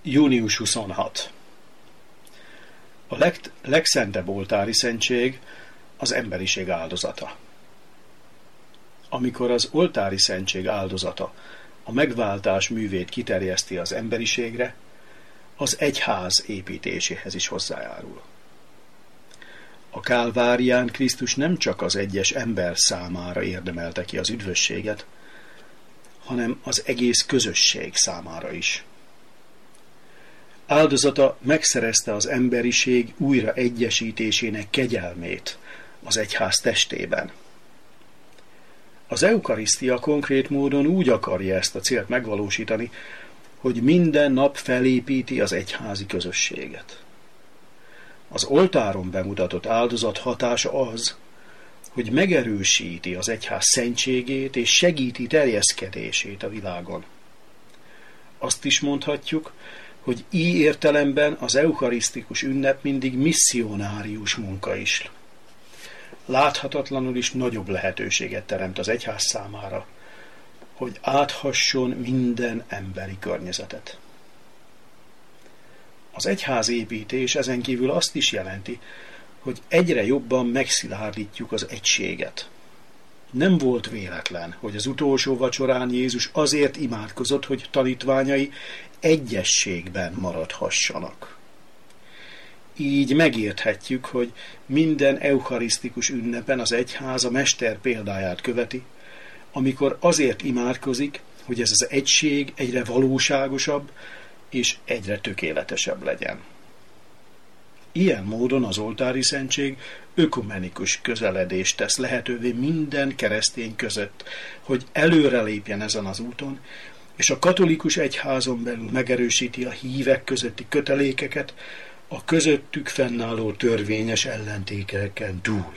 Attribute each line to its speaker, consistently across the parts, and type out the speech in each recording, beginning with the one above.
Speaker 1: Június 26. A legszentebb oltári szentség az emberiség áldozata. Amikor az oltári szentség áldozata a megváltás művét kiterjeszti az emberiségre, az egyház építéséhez is hozzájárul. A Kálvárián Krisztus nem csak az egyes ember számára érdemelte ki az üdvösséget, hanem az egész közösség számára is. Áldozata megszerezte az emberiség újra egyesítésének kegyelmét az egyház testében. Az eukarisztia konkrét módon úgy akarja ezt a célt megvalósítani, hogy minden nap felépíti az egyházi közösséget. Az oltáron bemutatott áldozat hatása az, hogy megerősíti az egyház szentségét és segíti terjeszkedését a világon. Azt is mondhatjuk, hogy így értelemben az eukarisztikus ünnep mindig misszionárius munka is. Láthatatlanul is nagyobb lehetőséget teremt az egyház számára, hogy áthasson minden emberi környezetet. Az egyházépítés ezen kívül azt is jelenti, hogy egyre jobban megszilárdítjuk az egységet. Nem volt véletlen, hogy az utolsó vacsorán Jézus azért imádkozott, hogy tanítványai egyességben maradhassanak. Így megérthetjük, hogy minden eukarisztikus ünnepen az egyház a mester példáját követi, amikor azért imádkozik, hogy ez az egység egyre valóságosabb és egyre tökéletesebb legyen. Ilyen módon az oltári szentség ökumenikus közeledést tesz lehetővé minden keresztény között, hogy előrelépjen ezen az úton, és a katolikus egyházon belül megerősíti a hívek közötti kötelékeket a közöttük fennálló törvényes ellentéteken túl.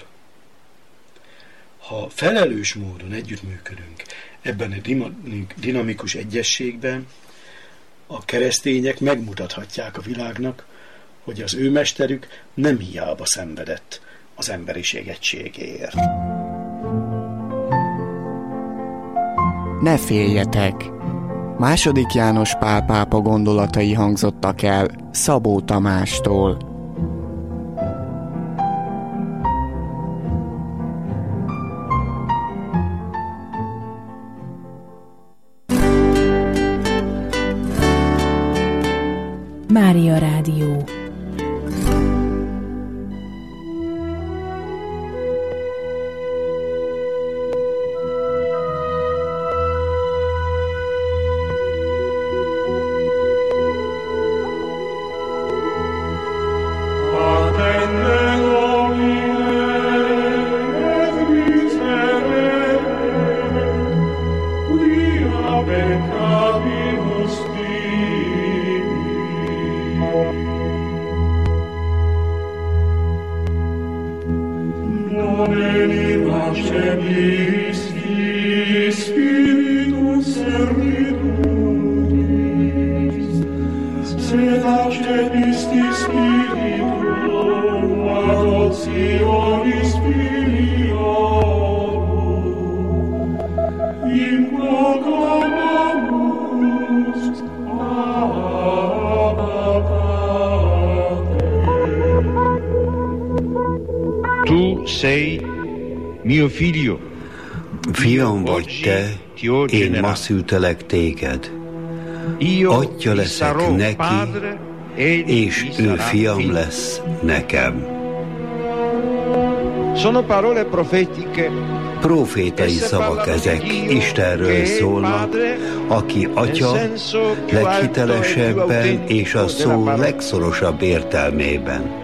Speaker 1: Ha felelős módon együttműködünk ebben a dinamikus egyességben, a keresztények megmutathatják a világnak, hogy az ő mesterük nem hiába szenvedett az emberiség egységéért.
Speaker 2: Ne féljetek! II. János Pál pápa gondolatai hangzottak el Szabó Tamástól.
Speaker 3: Mária Rádió.
Speaker 4: Tu sei mio figlio.
Speaker 5: Fiam vagy te, én ma szültelek téged. Atya leszek neki, és ő fiam lesz nekem.
Speaker 4: Sono parole profetiche.
Speaker 5: Profétai szavak ezek, Istenről szólnak, aki Atya leghitelesebben és a szó legszorosabb értelmében.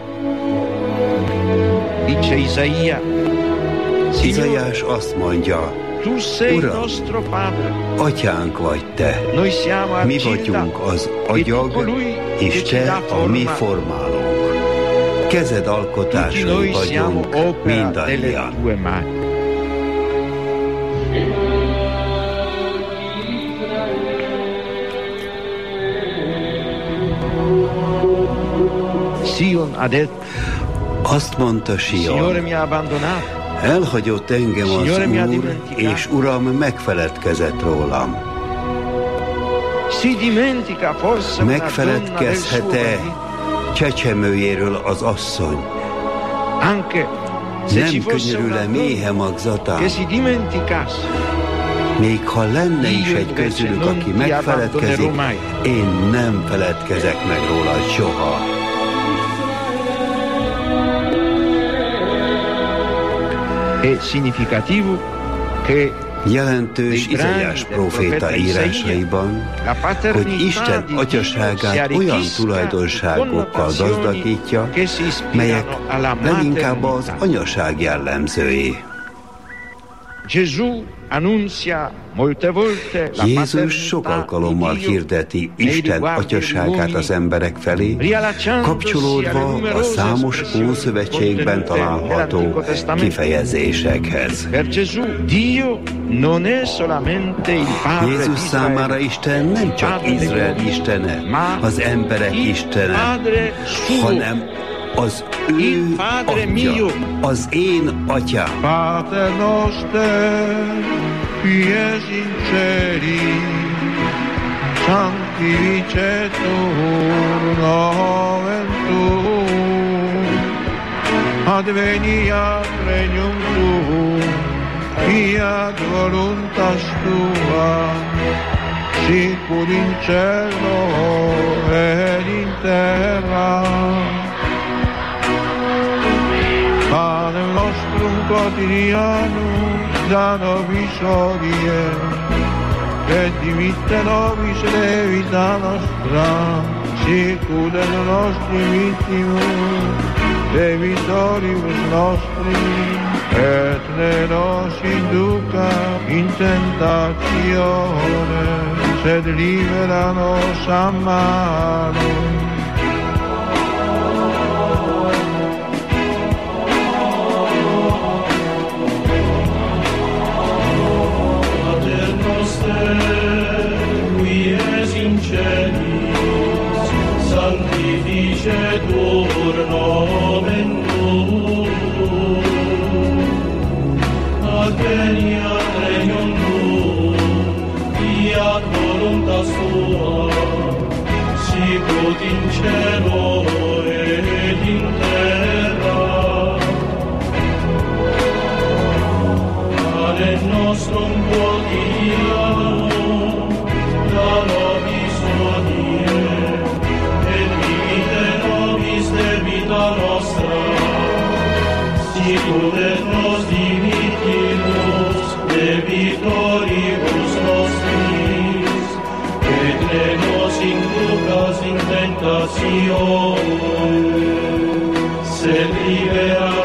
Speaker 5: Izaiás azt mondja, Uram, Atyánk vagy te, mi vagyunk az agyag, és te a mi formálónk. Kezed alkotásai vagyunk mindannyian. Azt mondta Sion, elhagyott engem az Úr, és Uram megfeledkezett rólam. Megfeledkezhet-e csecsemőjéről az asszony? Nem könyörül-e méhe magzatán? Még ha lenne is egy közülük, aki megfeledkezik, én nem feledkezek meg róla soha. Jelentős Izaiás próféta írásaiban, hogy Isten atyaságát olyan tulajdonságokkal gazdagítja, melyek leginkább az anyaság jellemzői. Jézus sok alkalommal hirdeti Isten atyaságát az emberek felé, kapcsolódva a számos Ószövetségben található kifejezésekhez. Jézus számára Isten nem csak Izrael istene, az emberek istene, hanem az ő atya, az én atyám.
Speaker 4: Pater noster, qui es in celi, sanctificetur nomen tuum, adveniat regnum tuum, fiat voluntas tua, sicut in cielo et in terra. Panem nostrum quotidianum da nobis hodie, et dimitte nobis debita nostra, sicut et nostri vittimus debitoribus nostri, et ne nos induca in tentatione, sed libera nos a malo.
Speaker 6: Qui es in celis, sanctificetur nomen tuum, adveniat regnum tuum, fiat voluntas tua, sicut in cielo et in terra. Panem nostrum quotidianum da nobis hodie, et dimitte nobis debita nostra, sicut et nos dimittimus debitoribus nostris, et ne nos inducas in tentatione, sed libera